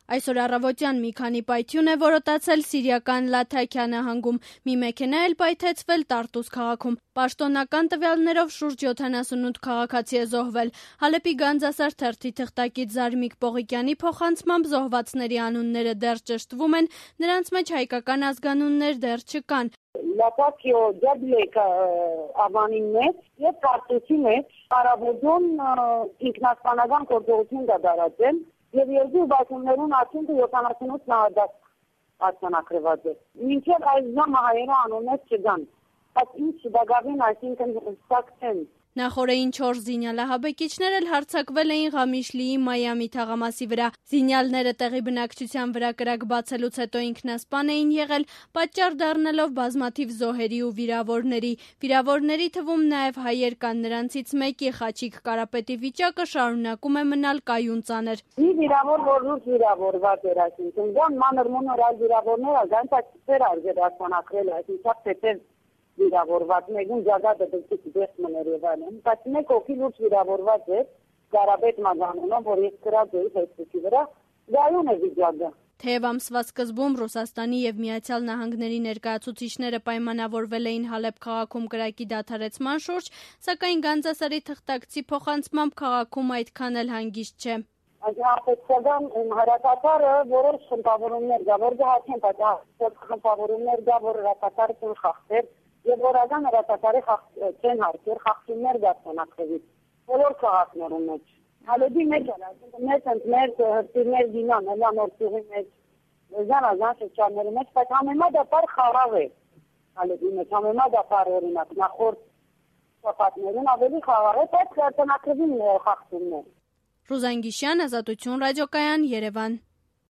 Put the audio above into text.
Այսօր առավոտյան մի քանի պայթյուն է որոտացել Սիրիական Լաթաքիա նահանգում, մի մեքենա էլ պայթեցվել Տարտուս քաղաքում։ Պաշտոնական տվյալներով շուրջ 78 քաղաքացի է զոհվել։ Հալեպի Գանձասար թերթի թղթակից Զարմիկ Պողիկյանի փոխանցմամբ զոհվածների անունները դեռ ճշտվում են, նրանց մեջ հայկական ազգանուններ դեռ չկան։ Լաթաքիո Ջաբլեկ ավանին մեջ եւ Տարտուսի մեջ Արաբոդոն ինքնասպանական գործողություն դադարեցել եւ երկու բացումներուն արդյունքը 78 նահատակ արձանագրված է։ Մինչև այս ժամը հայերը անուններ չգան։ Բայց ինչ դակավին այսինքն ստակցեն։ Նախորդին 4 զինյալահաբեկիչներ էլ հարձակվել էին Ղամիշլիի Մայամի թաղամասի վրա։ Զինյալները տեղի բնակչության վրա կրակ բացելուց հետո ինքնասպան էին եղել, պատճառ դառնալով բազմաթիվ զոհերի ու վիրավորների։ Վիրավորների թվում նաև հայեր կան, նրանցից մեկի Խաչիկ Կարապետի վիճակը շարունակում է մնալ կայուն ծանր։ Մի վիրավոր, որ լուրջ վիրավորված էր, այսինքն դա մանր մոնոր այլ վիրավորները գանցակցեր արժեր արձանագրել, այսինքն վիրավորված մեկուն ջագադը դեպի դեպք մներ եւ այլն, բայց մեկ օքի լուրջ վիրավորված է Կարապետ Մազանոնով, որ ես գրած էի Facebook-ի վրա, գայուն է վիճակը։ Թեև ամսվա սկզբում Ռուսաստանի եւ Միացյալ Նահանգների ներկայացուցիչները պայմանավորվել էին Հալեպ քաղաքում կրակի դադարեցման շուրջ, սակայն Գանձասարի թղթակցի փոխանցմամբ քաղաքում այդքան էլ հանգիստ չէ։ Աջակցական հրատապարը որոշ խմբավորումներ կա, որ գահացեն պատահած խմբավորումներ կա, որ հրատապարը ցույց խախտեր եւ որական հրատապարի չեն հարկեր խախտումներ գտնակրվի բոլոր քաղաքներում մեջ։ Հալեպի մեջ մեր հրտիրներ դինան, նոր մեջ, զանազան շրջանների մեջ, բայց համեմատաբար խաղաղ է Հալեպի մեջ, համեմատաբար օրինակ նախորդ շաբաթներուն ավելի խաղաղ է, բայց գտնակրվի խախտումներ։ Ռուզան Գիշյան, Ազատություն ռադիոկայան, Երևան։